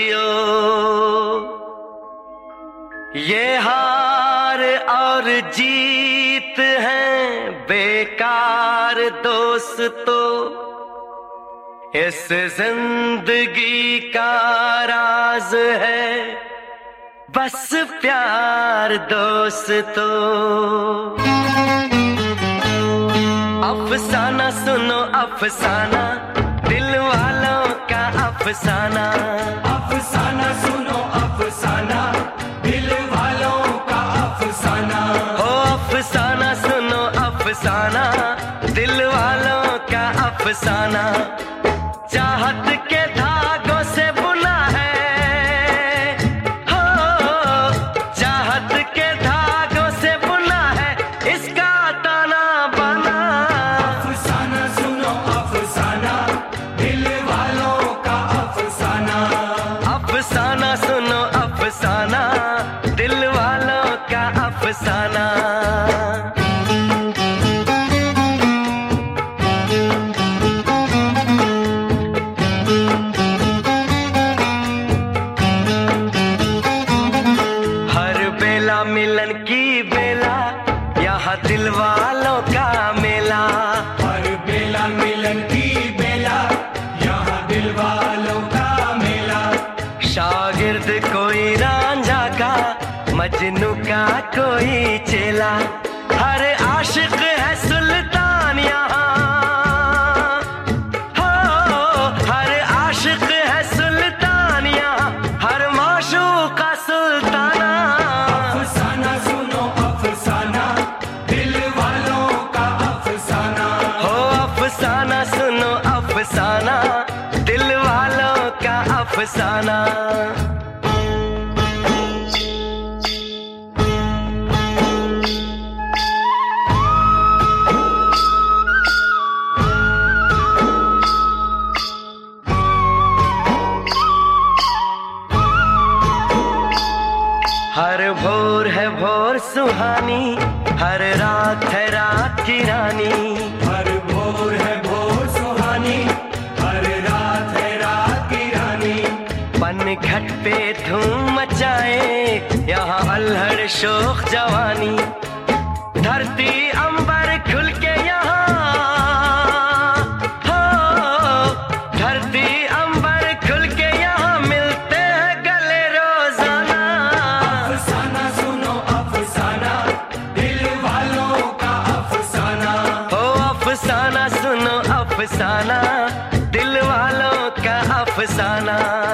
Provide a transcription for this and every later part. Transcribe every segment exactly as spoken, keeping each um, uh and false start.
जियो। ये हार और जीत है बेकार दोस्तों, इस जिंदगी का राज है बस प्यार दोस्तों। अफसाना सुनो अफसाना, दिल वालों का अफसाना। अफसाना सुनो अफसाना, दिल वालों का अफसाना। ओ अफसाना सुनो अफसाना, दिल वालों का अफसाना। चाहत के धागों से बुना है, हो चाहत के धागों से बुना है इसका ताना बाना। अफसाना सुनो अफसाना, दिल वालों का अफसाना। अफसाना सुनो अफसाना, दिल वालों का अफसाना। मिलन की बेला यहाँ दिल वालों का मेला। हर बेला मिलन की बेला, यहाँ दिल वालों का मेला। शागिर्द कोई रांझा का, मजनू का कोई चेला। हर आशिक है सुल्तान यहाँ, हो हर आशिक है सुल्तान यहाँ, हर माशूक का सुल्ताना। अफसाना सुनो अफसाना, दिल वालों का अफसाना। हो अफसाना सुनो अफसाना, दिल वालों का अफसाना। हर भोर है भोर सुहानी, हर रात है रात की रानी। हर भोर है भोर सुहानी, हर रात है रात की रानी। पनघट पे धूम मचाए यहाँ अल्हड़ शोख जवानी। धरती अंबर खुल के यहाँ, हो धरती अंबर खुल के यहाँ मिलते हैं गले रोजाना। अफसाना सुनो अफसाना, दिल वालों का अफसाना। हो अफसाना सुनो अफसाना, दिल वालों का अफसाना।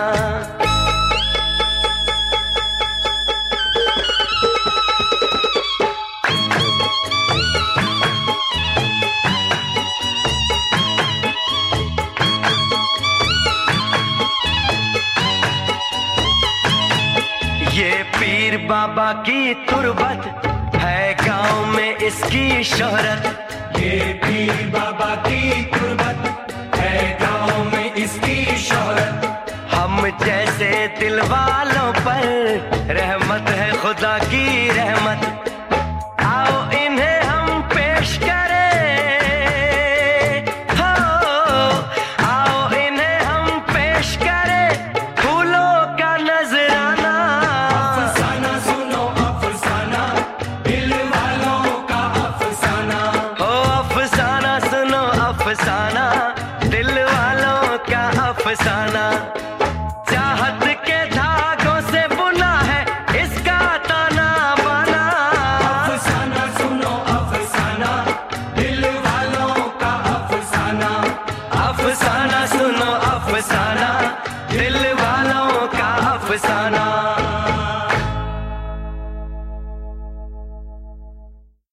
ये पीर बाबा की तुरबत है गांव में इसकी शोहरत। ये पीर बाबा की तुरबत है गाँव में इसकी शोहरत। हम जैसे दिल वालों पर रहमत है खुदा की रहमत। आओ इन्हें हम पेश करें, हो आओ इन्हें हम पेश करें फूलों का नजराना। अफसाना सुनो अफसाना, दिल वालों का अफसाना। हो अफसाना सुनो अफसाना,